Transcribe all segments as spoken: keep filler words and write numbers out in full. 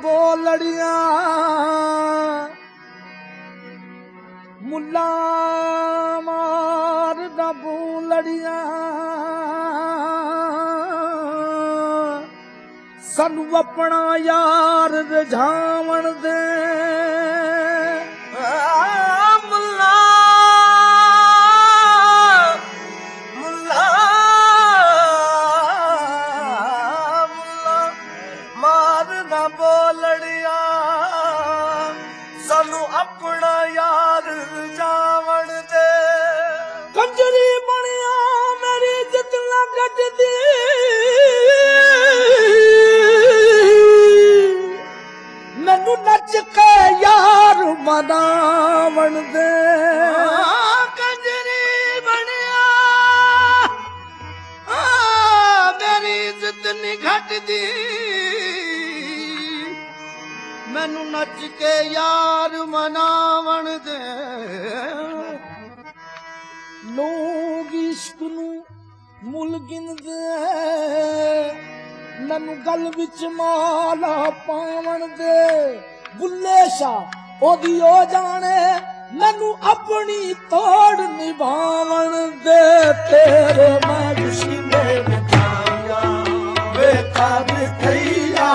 ਬੋਲੜੀਆਂ ਮੁੱਲਾ ਮਾਰਦਾ ਬੋਲੜੀਆਂ ਸਾਨੂੰ ਆਪਣਾ ਯਾਰ ਰਝਾਵਣ ਦੇ ਮੁੱਲਾ ਮੁੱਲਾ ਮੁੱਲਾ ਮਾਰਦਾ ਬੋਲੜੀਆਂ ਸਾਨੂੰ ਆਪਣਾ ਯਾਰ ਰਝਾਵਣ ਦੇ ਕੰਜਰੀ ਬਣਿਆ ਮੇਰੀ ਇੱਜ਼ਤ ਨਾ ਕੱਟਦੀ ਮੈਨੂੰ ਨੱਚ ਕੇ ਯਾਰ ਮਨਾਵਣ ਦੇ ਕੰਜਰੀ ਬਣਿਆ ਮੇਰੀ ਇੱਜ਼ਤ ਨੀ ਘਟਦੀ ਮੈਨੂੰ ਨੱਚ ਕੇ ਯਾਰ ਮਨਾਵਣ ਦੇ ਲੋਕ ਇਸ਼ਕ ਨੂੰ ਮੁੱਲ ਗਿਣਦੇ ਮੈਨੂੰ ਗਲ ਵਿੱਚ ਮਾਲਾ ਪਾਵਣ ਦੇ ਬੁੱਲੇ ਸ਼ਾਹ ਉਹਦੀ ਉਹ ਜਾਣੇ ਮੈਨੂੰ ਆਪਣੀ ਤੋੜ ਨਿਭਾਵਣ ਦੇ ਤੇਰੇ ਮੈਂ ਦੁਸ਼ਮਣੇ ਬਚਾਇਆ ਵੇਖਾ ਬਿਥਈਆ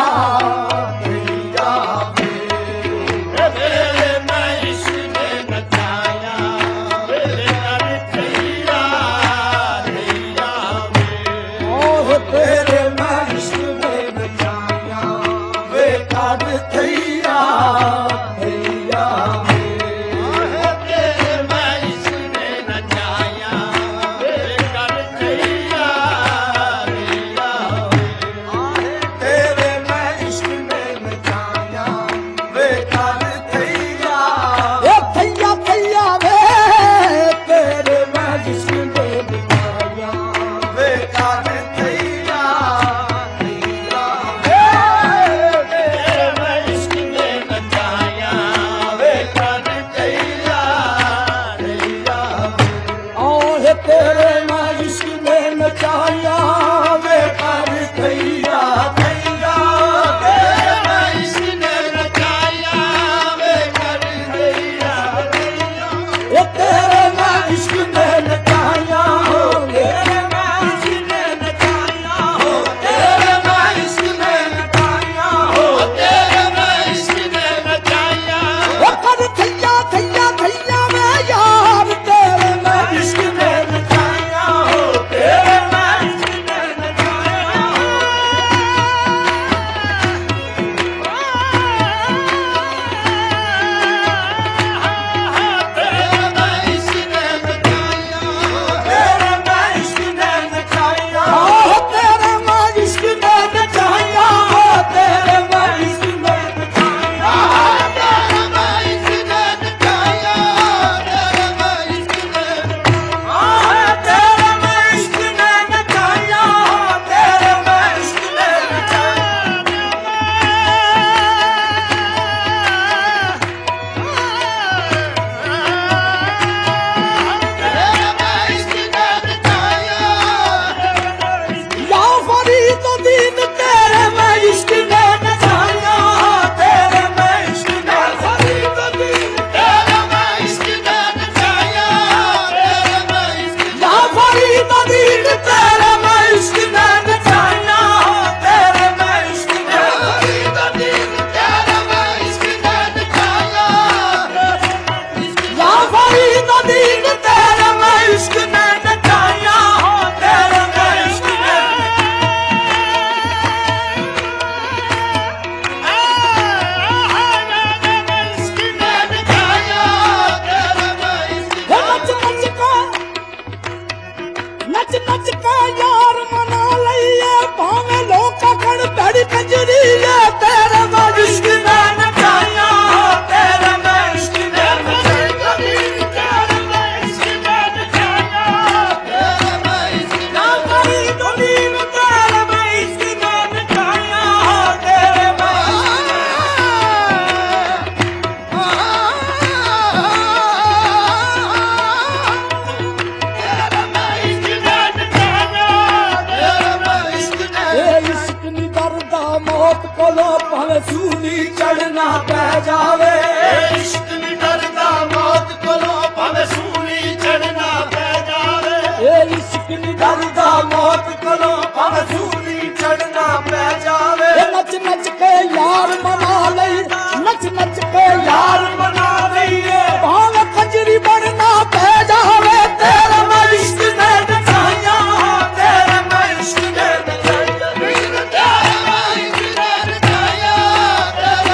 चढ़ना पै जावे इश्क नहीं डरदा मौत कोलों भावें सूली चढ़ना पै जावे ए इश्क नहीं डरदा मौत कोलों भावें सूली चढ़ना पै जावे ए नच नच के यार मना लई नच नच के यार मना लईए भावें खजरी बनना पै जावे तेरे मैं इश्क ने नचाया तेरे मैं इश्क ने नचाया तेरे मैं इश्क ने नचाया तेरे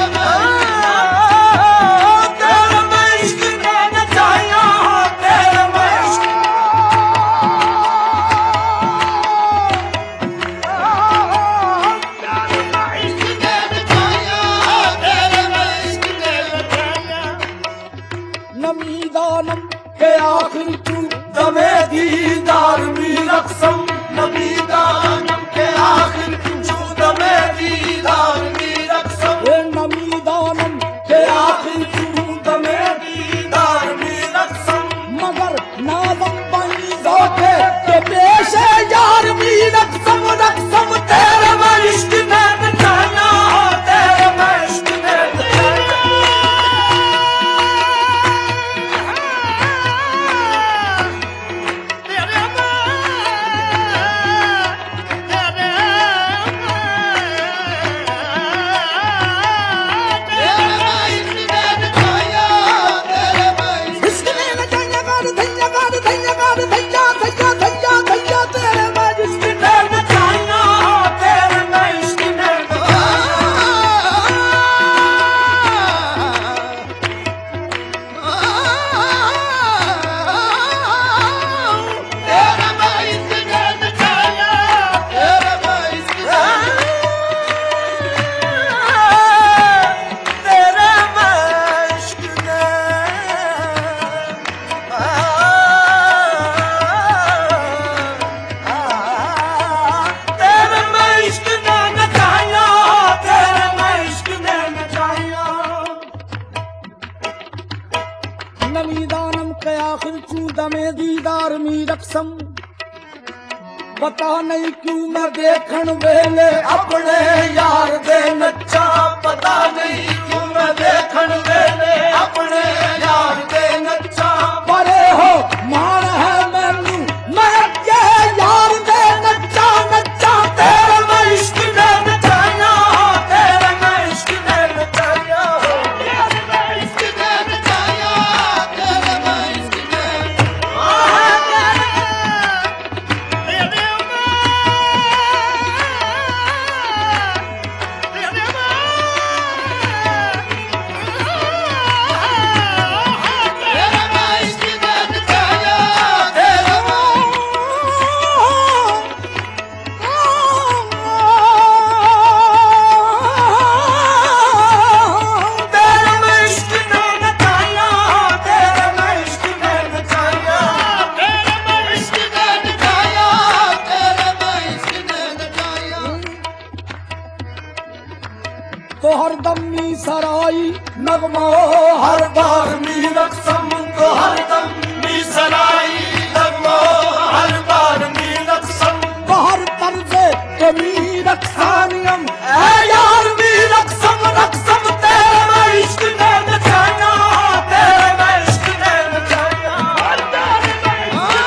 मैं इश्क ने नचाया तेरे मैं इश्क नमी दानम के आखिर तू दमे दीदार मी रक्सम नबी दानम के आखिर चूद में दीदार मी रक्सम ए नमी दानम के आखिर तू दमे दीदार मी रक्सम मगर नादम बनी जोके के पेश यार मी रक्सम रक्सम तेरे मैं इश्क ने नचाया तेरे मैं इश्क ने नचाया इश्क ने नचाया कर धैया कर धैया कर धैया धैया धैया धैया तेरे मैं इश्क ने नचाया तेरे मैं इश्क ने तेरे मैं इश्क ने नचाया तेरे मैं इश्क तेरे मैं इश्क ने तेरे मैं इश्क ने नचाया तेरे मैं इश्क ने नचाया नमी दानम के आखिर चूद में दीदार मी रक्सम पता नहीं क्यों मैं देखन वेले अपने यार दे नच्चा पता नहीं क्यों मैं देखन वेले अपने यार दे नच्चा परे हो मान है मैनू मैं के यार दे नच्चा नच्चा तेरे मैं इश्क ने नचाया तेरे मैं इश्क ने नचाया तेरे मैं इश्क ने नचाया तेरे मैं इश्क ने तेरे मैं इश्क ने नचाया तेरे तेरे मैं इश्क ने नचाया तेरे मैं इश्क ने नचाया तेरे मैं इश्क ने नचाया तेरे मैं इश्क ने नचाया तो हरदम मी सराई नगमा हर बार मी रक्सम तो हर दम मी सराई लगमो हर बार मी रक्सम बाहर तर्जे कमी रक्सानियम ऐ यार मी रक्सम रक्सम तेरे मैं इश्क ने नचाया तेरे मैं इश्क ने नचाया तेरे मैं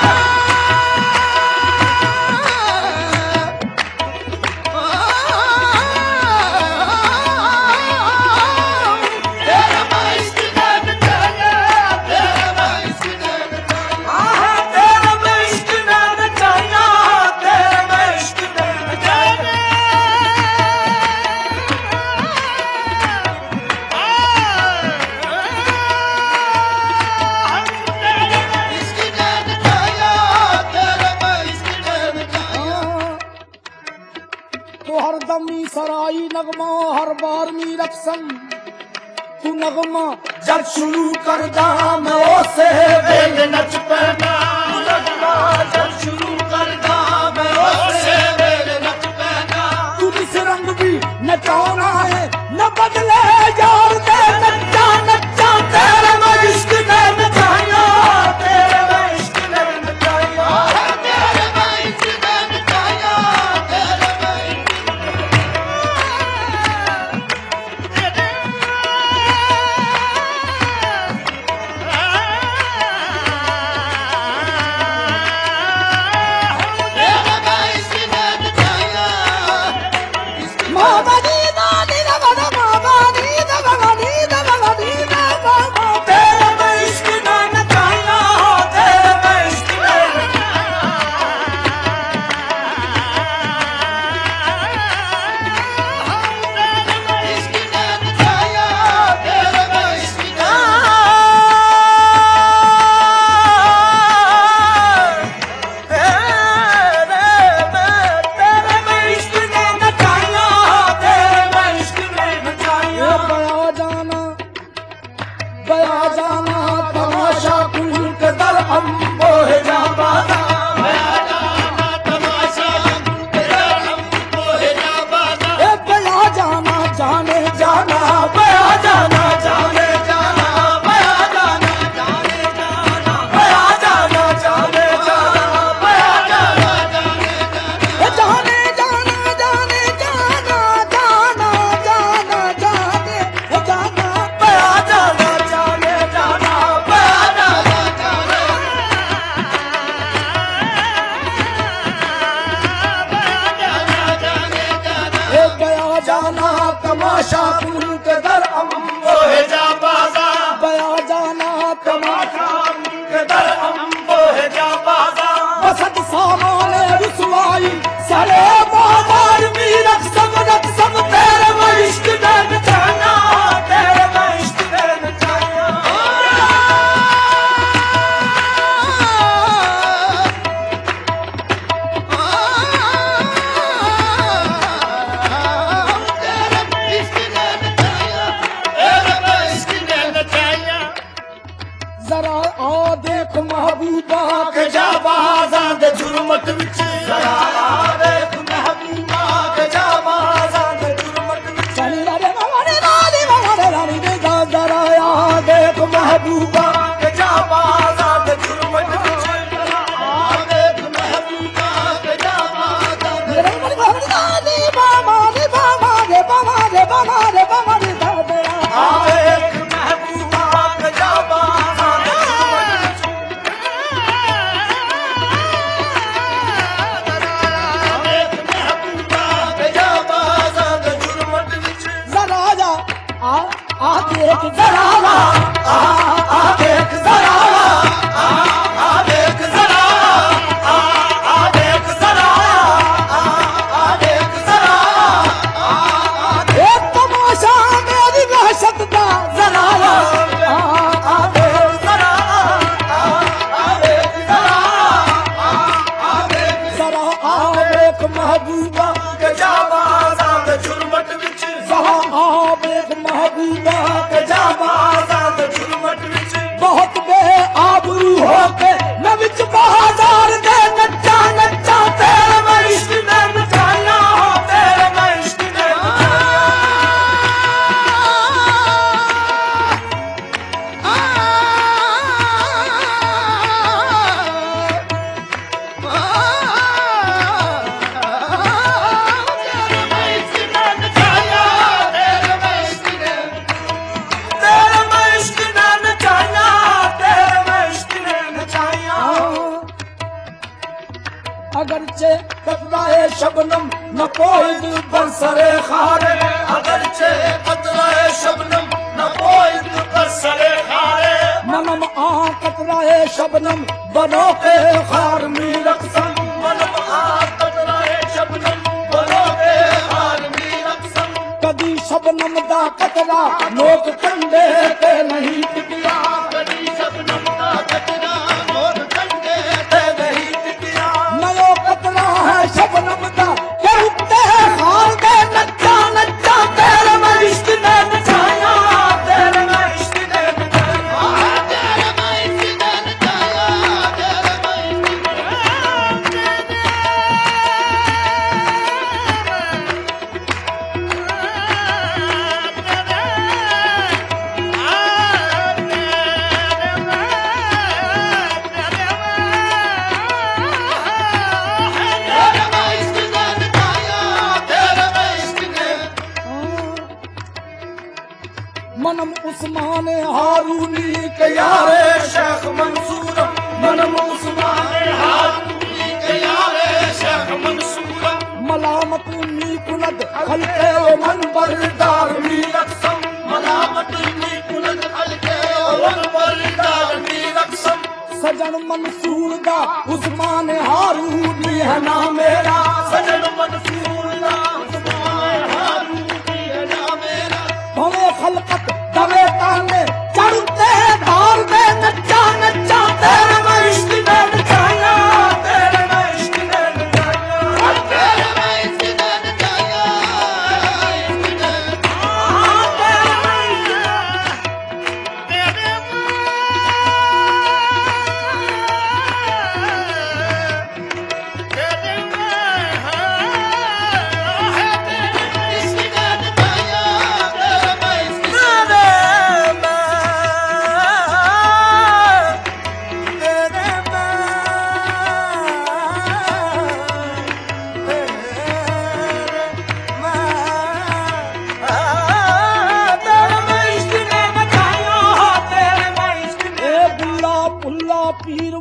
तेरे मैं इश्क ने नचाया तेरे मैं इश्क ने नचाया तेरे मैं इश्क ने नचाया तेरे मैं इश्क ने नचाया तेरे मैं इश्क ने नचाया तेरे मैं इश्क ने नचाया तो हरदम मी सराई नगमा हर बार मी रक्सम तू नगमा जब शुरू करदा मैं उसे वेले नच पैना लगना जब शुरू करदा मैं उसे वेले नच पैना तू जिस रंग भी नचाना है न बदले यार दे नच्चा नच्चा तेरे मैं इश्क ने नचाया तेरे मैं इश्क ने नचाया तेरे मैं इश्क ने नचाया तेरे मैं इश्क ने नचाया जाना तमाशा कुल के दर अम्बो है जा बाजा बया जाना तमाशा तेरा हमको है जा बाजा ए बया जाना जाने जाना बया जाना जाने जाना बया जाना जाने जाना बया जाना जाने जाना बया जाना जाने जाना ए जाने जाना जाने जाना जाना जाना जाने ए जाना बया जाना जाने जाना बया जाना जाने ए बया जाना तमाशा कुल के दर अम्बो है जा बाजा बया जाना तमाशा के दर हमको है जा बाजा बसत सामान रुसवाई सरे बाजार भी रक्षम रक्षम तेरे में इश्क दर्द जाना तेरे में इश्क देन जाना तेरे में इश्क देन जाना तेरे में इश्क देन जाना जरा आ देख महबूबा के जा बाजा दे जुर्मत विच जरा देख महबूबा के जा बाजा दे जुर्मत विच चली रे मरे रानी मरे रानी दे जा जरा आ देख महबूबा के जा बाजा दे जुर्मत विच देख महबूबा के जा बाजा दे रे मरे रानी बाबा रे बाबा रे बाबा रे बाबा रे बाबा रे बाबा देख महबूबा के जा बाजा दे जुर्मत विच देख महबूबा के जा बाजा दे जुर्मत विच जरा जा आ आ देख जरा आ आ देख जरा आ आ देख जरा आ आ देख जरा आ आ देख जरा आ आ एक तमाशा मेरी वहशत दा जरा आ आ देख जरा आ आ देख जरा आ आ देख जरा आ देख महबूबा के जा बाजा दे जुर्मत विच जरा आ देख महबूबा के जा बाजा दे जुर्मत विच बहुत बे आबरू होके मैं विच बाजार दे नच्चा नच्चा तेरे में इश्क इश्क ने नचाया तेरे में इश्क ने नचाया तेरे में इश्क ने तेरे में इश्क ने नचाया तेरे में इश्क ने नचाया अगरचे कतराए शबनम न कोई दिल पर सरे खारे अगरचे कतराए शबनम न कोई दिल पर सरे खारे मनम आ कतराए शबनम बनो के खार मी रक्सम मनम आ कतराए शबनम बनो के हार मी रक्सम कदी शबनम दा कतरा लोक कंडे ते नहीं टिकिया कदी शबनम का कतरा मोर कंडे ते नहीं टिकिया नयो कतरा है शबनम दा के उत्ते खार दे नच्चा नच्चा तेरे में इश्क ने नचाया तेरे में इश्क ने नचाया तेरे में इश्क ने नचाया तेरे में इश्क तेरे में इश्क ने नचाया तेरे में इश्क ने मनम उस्मान हारूनी के के यारे यारे शेख मंसूर मनम उस्मान हारूनी के यारे शेख मंसूर मलामत नी कुनद हल्के मन बरदार मी रक्सम मलामत नी कुलद हलके वन बलिदार नी रक्सम सजन मंसूर दा उस्मान हारूनी है ना मेरा सजन मंसूर दा उस्मान हारूनी है ना मेरा भवे खलकत दवे ताने चढ़ते धार में नच्चा नच्चा तेरे में इश्क ने नचाया तेरे में इश्क ने नचाया तेरे में इश्क ने नचाया इश्क ने तेरे में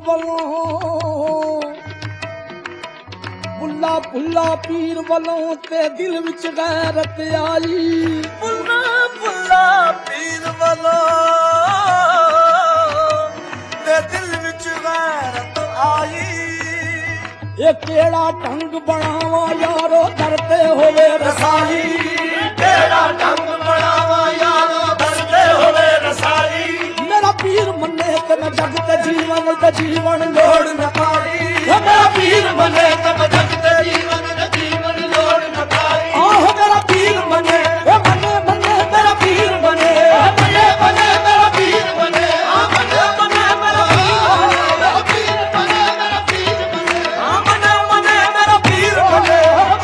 ਵੱਲੋਂ ਬੁੱਲਾ ਬੁੱਲਾ ਪੀਰ ਵੱਲੋਂ ਤੇ ਦਿਲ ਵਿੱਚ ਗੈਰਤ ਆਈ ਬੁੱਲਾ ਬੁੱਲਾ ਪੀਰ ਵੱਲੋਂ ਤੇ ਦਿਲ ਵਿੱਚ ਗੈਰਤ ਆਈ ਇਹ ਕਿਹੜਾ ਢੰਗ ਬਣਾਵਾ ਯਾਰੋ ਦਰ ਤੇ ਹੋਵੇ ਰਸਾਈ ਕਿਹੜਾ ਢੰਗ ਬਣਾਵਾ ਯਾਰੋ ਦਰ ਤੇ ਹੋਵੇ ਰਸਾਈ ਮੇਰਾ ਪੀਰ ਮੰਨੇ ਤੇ ਮੈਂ ਜਗ ਤੇ ਜੀਵਨ ਤੇ ਜੀਵਨ ਲੋੜ ਨਾ ਪਾਈ ਮੇਰਾ ਪੀਰ ਮੰਨੇ ਤੇ ਮੈਂ ਜਗ ਤੇ ਜੀਵਨ ਤੇ ਜੀਵਨ ਲੋੜ ਨਾ ਪਾਈ ਆਹ ਮੇਰਾ ਪੀਰ ਮੰਨੇ ਇਹ ਮੰਨੇ ਮੰਨੇ ਮੇਰਾ ਪੀਰ ਮੰਨੇ ਮੰਨੇ ਮੰਨੇ ਮੇਰਾ ਪੀਰ ਮੰਨੇ ਆ ਮੰਨੇ ਮੰਨੇ ਮੇਰਾ ਪੀਰ ਮੰਨੇ ਮੇਰਾ ਪੀਰ ਮੰਨੇ ਆ ਮੰਨੇ ਮੰਨੇ ਮੇਰਾ ਪੀਰ ਮੰਨੇ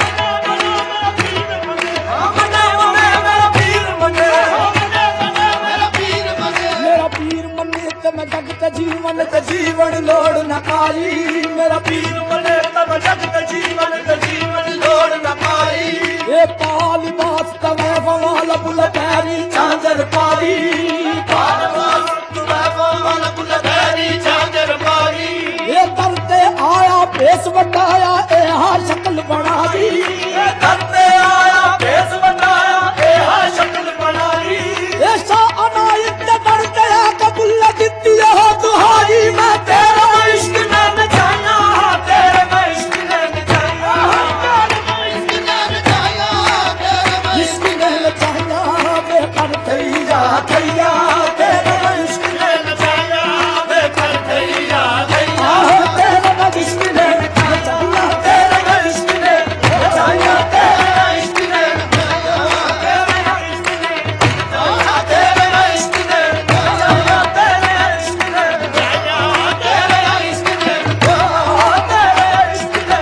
ਆ ਮੰਨੇ ਮੰਨੇ ਮੇਰਾ ਪੀਰ ਮੰਨੇ ਮੇਰਾ ਪੀਰ ਮੰਨੇ ਮੇਰਾ ਪੀਰ ਮੰਨੇ ਤੇ ਮੈਂ ਜਗ ਤੇ ਜੀਵਨ ਤੇ ਜੀਵਨ ਲੋੜ ਨਾ ਪਾਈ ਮੇਰਾ ਪੀਰ ਮੰਨੇ ਤੇ ਮੈਂ ਜਗ ਤੇ ਜੀਵਨ ਤੇ ਜੀਵਨ ਲੋੜ ਨਾ ਪਾਈ ਇਹ ਪਾਲ ਵਾਸਤਾ ਮੈਂ ਫਵਾਲ ਬੁਲ ਪੈਰੀ ਚਾਂਦਰ ਪਾਈ ਪਾਲ ਵਾਸਤਾ ਮੈਂ ਫਵਾਲ ਬੁਲ ਪੈਰੀ ਚਾਂਦਰ ਪਾਈ ਇਹ ਦਰ ਤੇ ਆਇਆ ਭੇਸ ਵਟਾਇਆ ਇਹ ਹਾ ਸ਼ਕਲ ਬਣਾ ਦੀ ਇਹ ਦਰ ਤੇ ਆਇਆ ਭੇਸ ਵਟਾਇਆ ਇਹ ਹਾ ਸ਼ਕਲ ਬਣਾ ਦੀ ਐਸਾ ਅਨਾਇਤ ਤੇ ਦਰ ਤੇ ਆ ਕਬੂਲ ਦਿੱਤੀ ਹੋ ਦੁਹਾਈ ਮੈਂ ਤੇਰਾ ਇਸ਼ਕ ਮੈਂ ਨਚਾਇਆ ਤੇਰੇ ਮੈਂ ਇਸ਼ਕ ਨੇ ਨਚਾਇਆ ਇਸ਼ਕ ਨੇ ਨਚਾਇਆ ਤੇਰੇ ਮੈਂ ਇਸ਼ਕ ਨੇ ਨਚਾਇਆ ਵੇ ਕਰ ਥਈ ਜਾ ਥਈਆ ਤੇਰੇ ਮੈਂ ਇਸ਼ਕ ਨੇ ਨਚਾਇਆ ਵੇ ਕਰ ਥਈਆ ਥਈਆ ਆਹ ਤੇਰੇ ਮੈਂ ਇਸ਼ਕ ਨੇ ਨਚਾਇਆ ਤੇਰੇ ਮੈਂ ਇਸ਼ਕ ਨੇ ਨਚਾਇਆ ਤੇਰੇ ਇਸ਼ਕ ਨੇ ਨਚਾਇਆ ਤੇਰੇ ਇਸ਼ਕ ਨੇ ਨਚਾਇਆ ਤੇਰੇ ਇਸ਼ਕ ਨੇ ਨਚਾਇਆ ਤੇਰੇ ਇਸ਼ਕ ਨੇ ਨਚਾਇਆ ਤੇਰੇ ਇਸ਼ਕ ਨੇ ਨਚਾਇਆ ਤੇਰੇ ਇਸ਼ਕ ਨੇ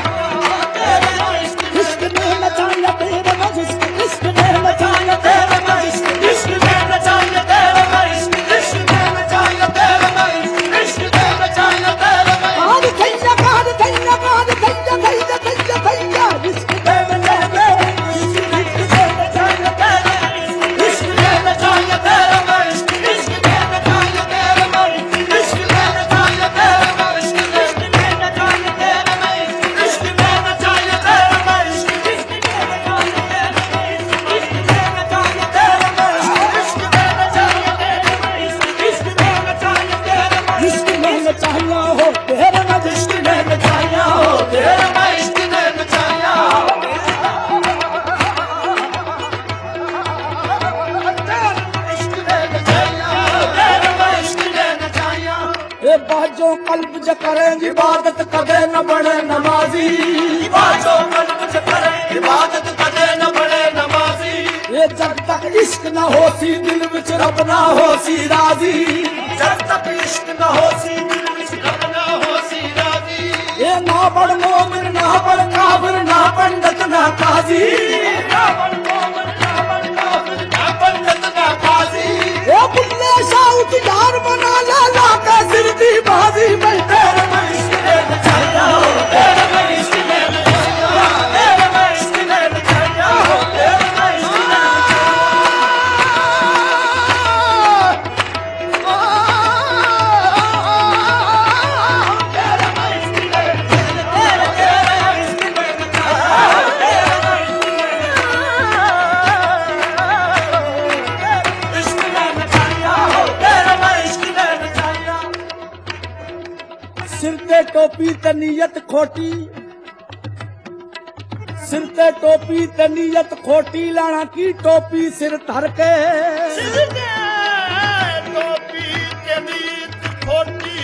ਤੇਰੇ ਇਸ਼ਕ ਇਸ਼ਕ ਨੇ ਨਚਾਇਆ ਤੇਰੇ ਮੈਂ ਇਸ਼ਕ ਇਸ਼ਕ ਨੇ ਨਚਾਇਆ ਤੇਰੇ ਮੈਂ ਇਸ਼ਕ ਇਸ਼ਕ ਨੇ ਨਚਾਇਆ ਤੇਰੇ ਮੈਂ ਇਸ਼ਕ ਇਸ਼ਕ ਨੇ ਨਚਾਇਆ ਤੇਰੇ ਮੈਂ ਇਸ਼ਕ ਇਸ਼ਕ ਨੇ ਨਚਾਇਆ ਤੇਰੇ ਮੈਂ ਕਾਦ ਥਈਆ ਕਾਦ ਥਈਆ ਕਾਦ ਥਈਆ ਥਈਆ ਥਈਆ ਥਈਆ ਇਸ਼ਕ ਨੇ ਨਚਾਇਆ ਇਸ਼ਕ ਨੇ ਨਚਾਇਆ ਤੇਰੇ ਇਸ਼ਕ ਨੇ ਨਚਾਇਆ ਤੇਰੇ ਮੈਂ ਇਸ਼ਕ ਇਸ਼ਕ ਨੇ ਨਚਾਇਆ ਤੇਰੇ ਮੈਂ ਇਸ਼ਕ ਨੇ ਨਚਾਇਆ ਤੇਰੇ ਮੈਂ ਇਸ਼ਕ ਨੇ ਨਚਾਇਆ ਤੇਰੇ ਮੈਂ ਇਸ਼ਕ ਨੇ ਨਚਾਇਆ ਤੇਰੇ ਮੈਂ ਇਸ਼ਕ ਇਸ਼ਕ ਨੇ ਨਚਾਇਆ ਤੇਰੇ ਮੈਂ ਇਸ਼ਕ ਨੇ ਨਚਾਇਆ ਤੇਰੇ ਮੈਂ ਇਸ਼ਕ ਨੇ ਨਚਾਇਆ ਤੇਰੇ ਮੈਂ ਇਸ਼ਕ ਨੇ ਨਚਾਇਆ ਤੇਰੇ ਮੈਂ ਇਸ਼ਕ ਨੇ ਨਚਾਇਆ ਹੋ ਤੇਰੇ ਮੈਂ ਇਸ਼ਕ ਨੇ ਨਚਾਇਆ ਹੋ ਤੇਰੇ ਮੈਂ ਇਸ਼ਕ ਨੇ ਨਚਾਇਆ ਇਸ਼ਕ ਨੇ ਨਚਾਇਆ ਤੇਰੇ ਮੈਂ ਇਸ਼ਕ ਨੇ ਨਚਾਇਆ ਇਹ ਬਾਜੋ ਕਲਬ ਜ ਕਰੇ ਇਬਾਦਤ ਕਦੇ न बने नमाजी ਬਾਜੋ ਕਲਬ ਚ ਕਰੇ ਇਬਾਦਤ ਕਦੇ ਨਾ ਬਣੇ ਨਮਾਜ਼ੀ ये जब तक इश्क न होसी दिल विच रब ना होसी राजी ਜਦ ਤੱਕ ਇਸ਼ਕ ਨਾ ਹੋਸੀ ਦਿਲ ਵਿੱਚ ਰੱਬ ਨਾ ਹੋਸੀ ਰਾਜ਼ੀ ये ना बड़ मोमिन ना बड़ काफिर ना पंडित ना काजी ਨਾ ਬਣ ਮੋਮਨ ਨਾ ਬਣ ਕਾਫਿਰ ਨਾ ਪੰਡਤ ਨਾ ਕਾਜ਼ੀ ये बुल्ले शाह उतार बना ला ला का सिर दी बाजी मैं तेरे में ਇਸ਼ਕ ਨੇ ਨਚਾਇਆ ਤੇਰੇ ਮੈਂ ਇਸ਼ਕ ਨੇ ਨਚਾਇਆ ਤੇਰੇ ਮੈਂ ਇਸ਼ਕ ਨੇ ਨਚਾਇਆ ਤੇਰੇ ਮੈਂ ਇਸ਼ਕ ਨੇ ਤੇਰੇ ਮੈਂ ਇਸ਼ਕ ਨੇ ਤੇਰੇ ਤੇਰੇ ਇਸ਼ਕ ਨੇ ਨਚਾਇਆ ਤੇਰੇ ਮੈਂ ਇਸ਼ਕ ਨੇ ਇਸ਼ਕ ਨੇ ਨਚਾਇਆ ਤੇਰੇ ਮੈਂ ਇਸ਼ਕ ਨੇ ਨਚਾਇਆ सिर ते टोपी ते नीयत खोटी सिर ते टोपी ते नीयत खोटी लाना की टोपी सिर धर के ਟੋਪੀ ਤੇ ਨੀਤ ਖੋਟੀ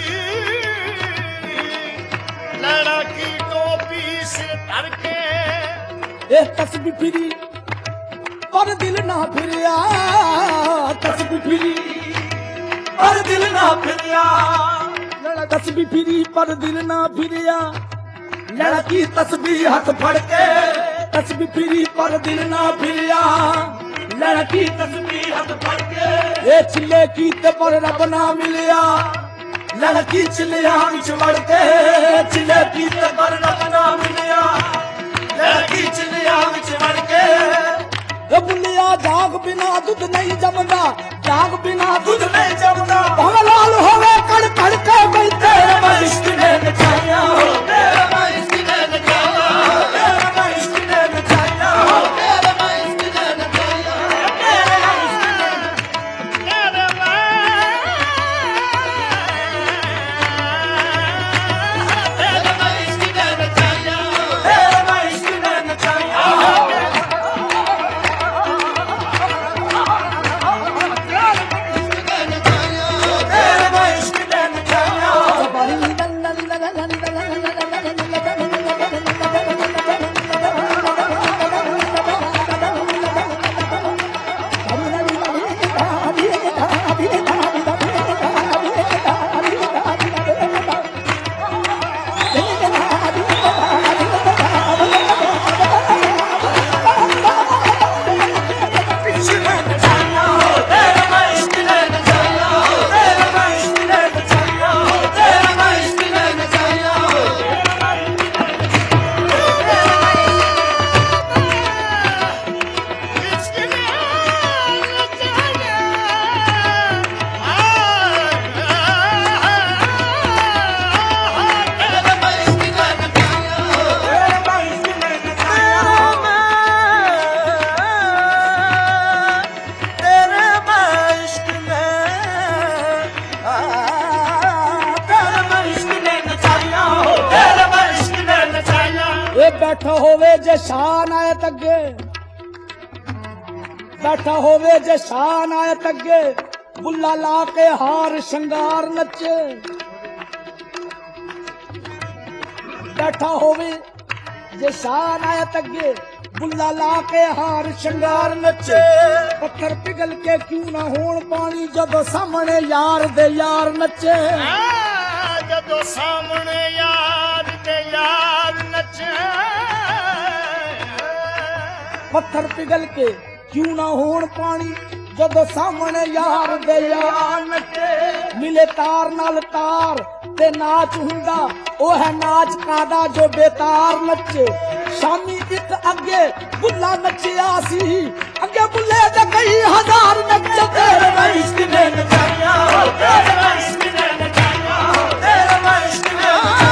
ਲੈਣਾ ਕੀ ਟੋਪੀ ਸਿਰ ਧਰ ਕੇ ये तस्बी फिरी पर दिल ना फिरिया तस्बी फिरी ਪਰ ਦਿਲ ਨਾ ਫਿਰਿਆ लड़ा तस्बी फिरी पर दिल ना फिरिया लड़ा की तस्बी हाथ फड़ के तस्बी फिरी पर दिल ना फिरिया लड़ा की ਤਸਬੀਹ ਹੱਥ ਫੜ ਕੇ ये चिल्ले की ते पर रब ना मिलिया लड़की चिल्लिया विच वड़ के चिल्ले की ते पर रब ना मिलिया ਲੜਕੀ ਚਿਲਿਆ ਵਿੱਚ ਵੜ ਕੇ ये बुलिया जाग बिना दूध नहीं जमदा जाग बिना दूध ਦੁੱਧ ਨਹੀਂ ਜਮਦਾ भावे लाल होवे कड़ कड़ के मैं ते बैठा होवे जे शान आए तगे बैठा होवे जे शान आए तगे बुल्ला ला के हार श्रृंगार नचे बैठा होवे जे शान आए तगे बुल्ला ला के हार श्रृंगार नचे पत्थर पिघल के क्यों ना होण पानी जदों सामने यार दे यार नचे जदों सामने यार दे यार नचे पत्थर पिघल के क्यों ना होण पानी जदों सामने यार दे यार नचे मिले तार नाल तार ते नाच हुंदा ओ है नाच कादा जो बेतार नचे शामी एक अगे बुल्ला नचिया सी अगे बुल्ले दे कई हजार नचे तेरे मैं इश्क ने नचाया तेरे मैं इश्क ने नचाया तेरे मैं इश्क ने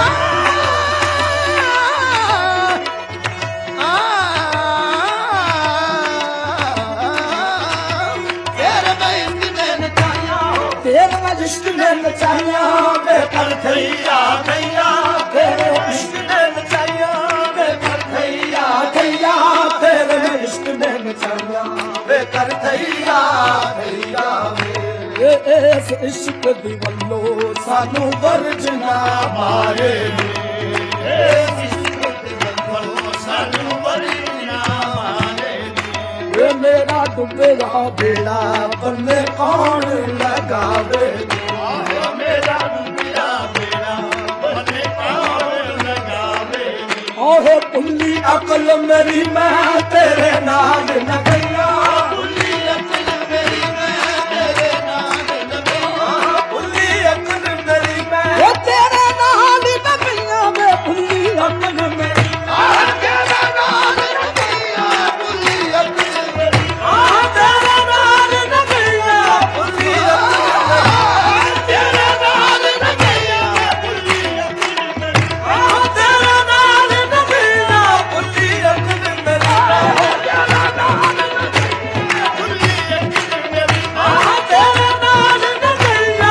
तेरे मैं इश्क ने नचाया बेकर थैया थैया तेरे इश्क ने नचाया बेकर थैया थैया तेरे मैं इश्क ने नचाया बेकर थैया थैया वे इस इश्क दी वल्लो सानू वर्ज ना मारे इस इश्क दी वल्लो सानू वर्ज ना मारे वे मेरा डुबेगा बेड़ा बन्ने कौन लगावे मेरा डुबेगा बेड़ा बन्ने कौन लगावे ओहे पुल्ली अकल मेरी मैं तेरे नाल न गईया पुल्ली अकल मेरी मैं तेरे नाल न गईया पुल्ली अकल मेरी मैं वो तेरे नाल न गईया वे पुल्ली अकल मेरी तेरे नाल न गईया पुल्ली अकल मेरी तेरे नाल न गईया पुल्ली अकल तेरे नाल न गईया पुल्ली अकल मेरी तेरे नाल न गईया पुल्ली अकल मेरी तेरे नाल न गईया पुल्ली अकल मेरी तेरे नाल न गईया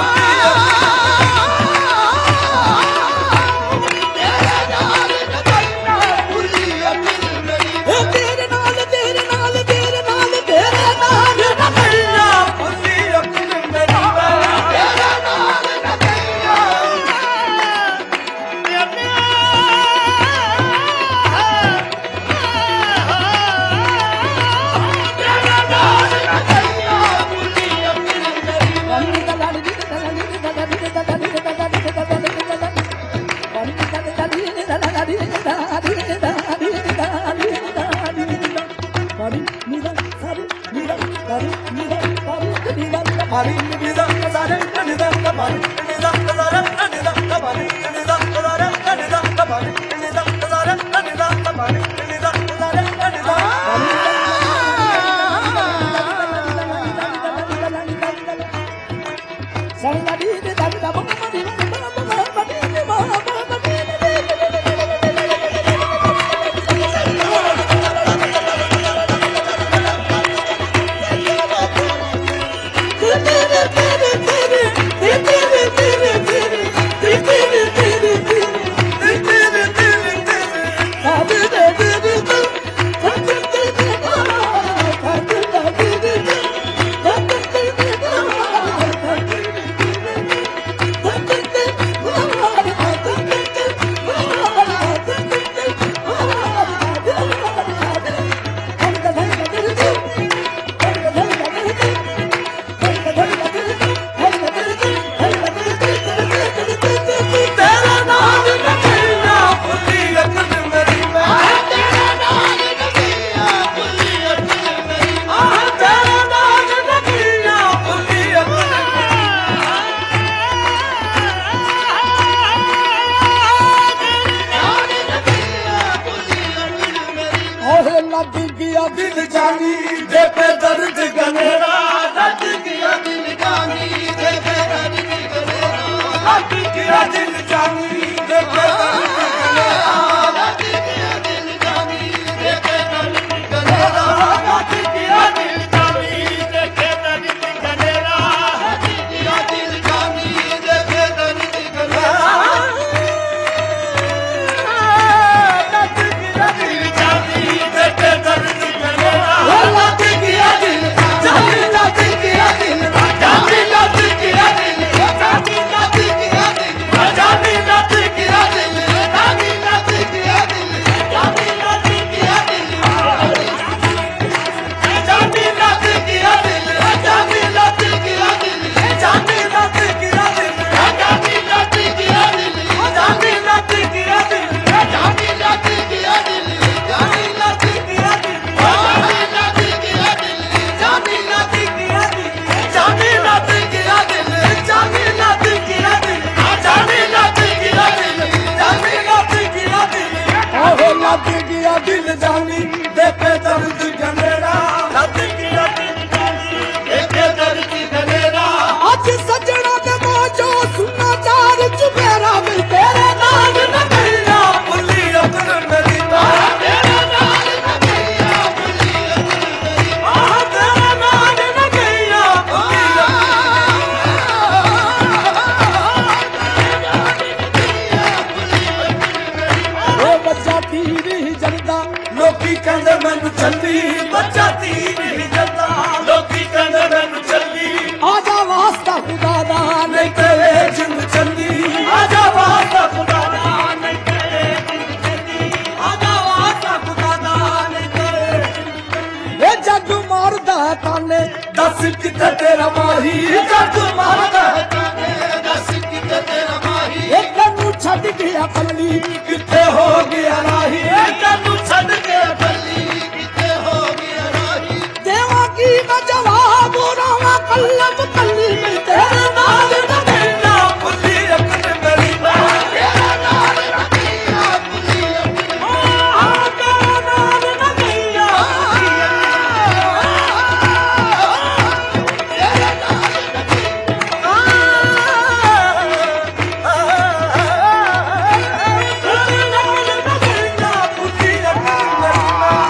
तेरे नाल तेरे नाल तेरे नाल तेरे नाल न गईया पुल्ली अकल मेरी तेरे नाल न गईया किथे तेरा माही जग मारदा दस किथे तेरा माही तेनू छड्ड गया कल्ली किथे हो गया राही तेनू छड्ड गया कल्ली किथे हो गया राही देवा की मैं जवाब रावा कल्लम कल्ली में तेरे नाल न गईया भुली अपने मेरी मां तेरा नाल न गईया भुली अपने हाँ तेरे नाल न गईया तेरे नाल न गईया तेरे नाल न गईया भुली अपने मेरी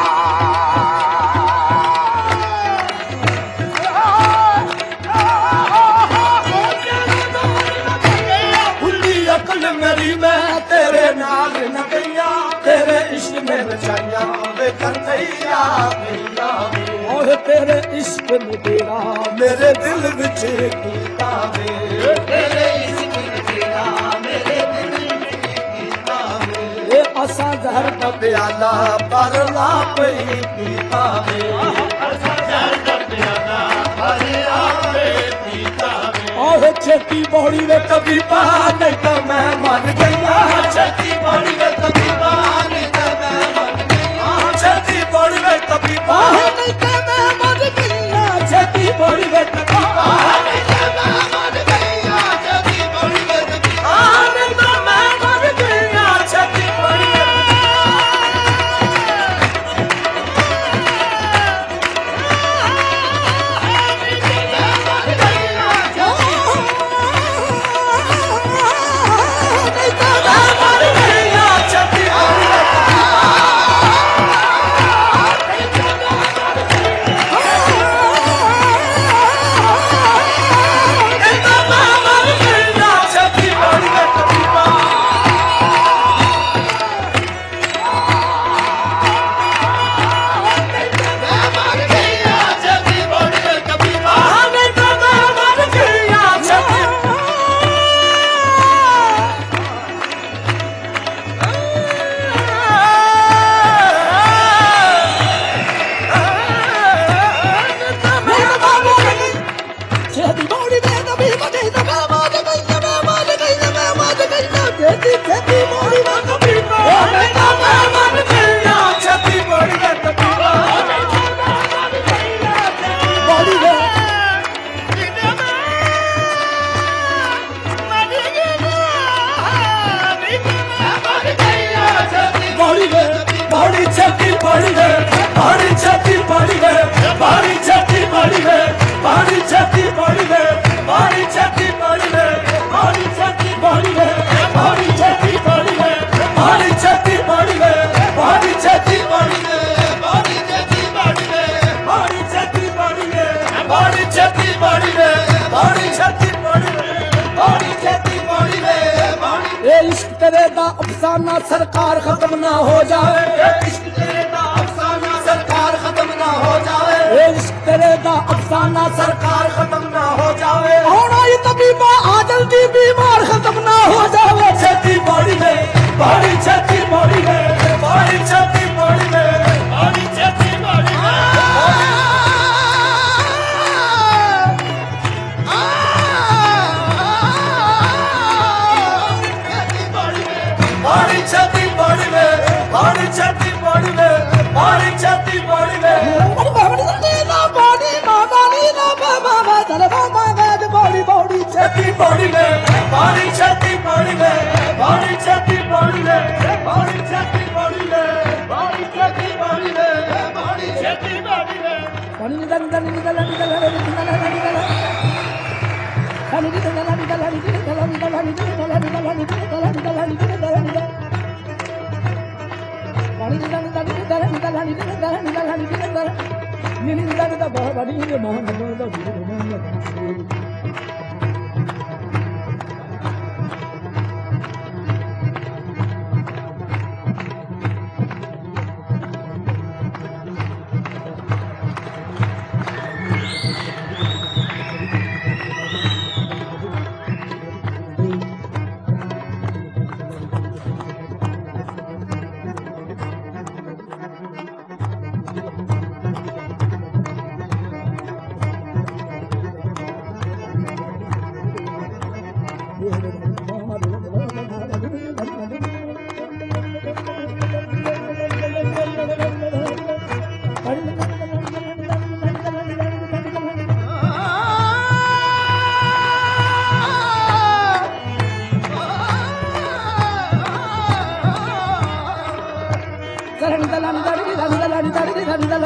भुली अकल मेरी मैं तेरे नाल न गईया तेरे इश्क में रचाइया वे कन्हैया भैया और तेरे इश्क ने तेरा मेरे दिल विच कीता वे तेरे इश्क ने तेरा मेरे दिल विच कीता वे ए असा जहर दा प्याला पर ला पई पीता वे जर दा प्याला पर आपे पीता वे और छेती बौड़ी वे कभी पा नहीं तो मैं मर गईया छती बड़ी वे कभी बान दा मैं मन गईया छेती बौड़ी वे कभी पा नहीं तो मैं मर गईया छेती बौड़ी वे कभी पा नहीं तो मैं मन गईया छती बड़ी वे कभी नहीं तो मैं मर गईया छेती बौड़ी वे बड़ी छती बड़ी है बड़ी छती बड़ी है बड़ी छती बड़ी है बड़ी छती बड़ी है बड़ी छती बड़ी है बड़ी छती बड़ी है बड़ी छती बड़ी है बड़ी छती बड़ी है बड़ी छती बड़ी है बड़ी छती बड़ी वे बड़ी छती बड़ी है बड़ी छती बड़ी है बड़ी छती बड़ी है बड़ी छती बड़ी वे बड़ी ये इश्क तेरे दा अफसाना सरकार खत्म ना हो जाए इश्क तेरे दा अफसाना सरकार खत्म ना हो जावे ये इश्क तेरे दा अफसाना सरकार खत्म ना हो जाए होना ये तबीबा आ जल्दी बीमार खत्म ना हो जावे छती बड़ी है बड़ी छती बड़ी है बड़ी छती बड़ी है बड़ी छती बड़ी वे बड़ी छती बड़ी है बड़ी छती बड़ी है बड़ी छती बड़ी है बड़ी बड़ी छती बड़ी है बड़ी छती बड़ी है बड़ी छती बड़ी है बड़ी छती बड़ी है बड़ी छती बड़ी है बड़ी छती बड़ी वे बड़ी निकल निकल निकल निकल निकल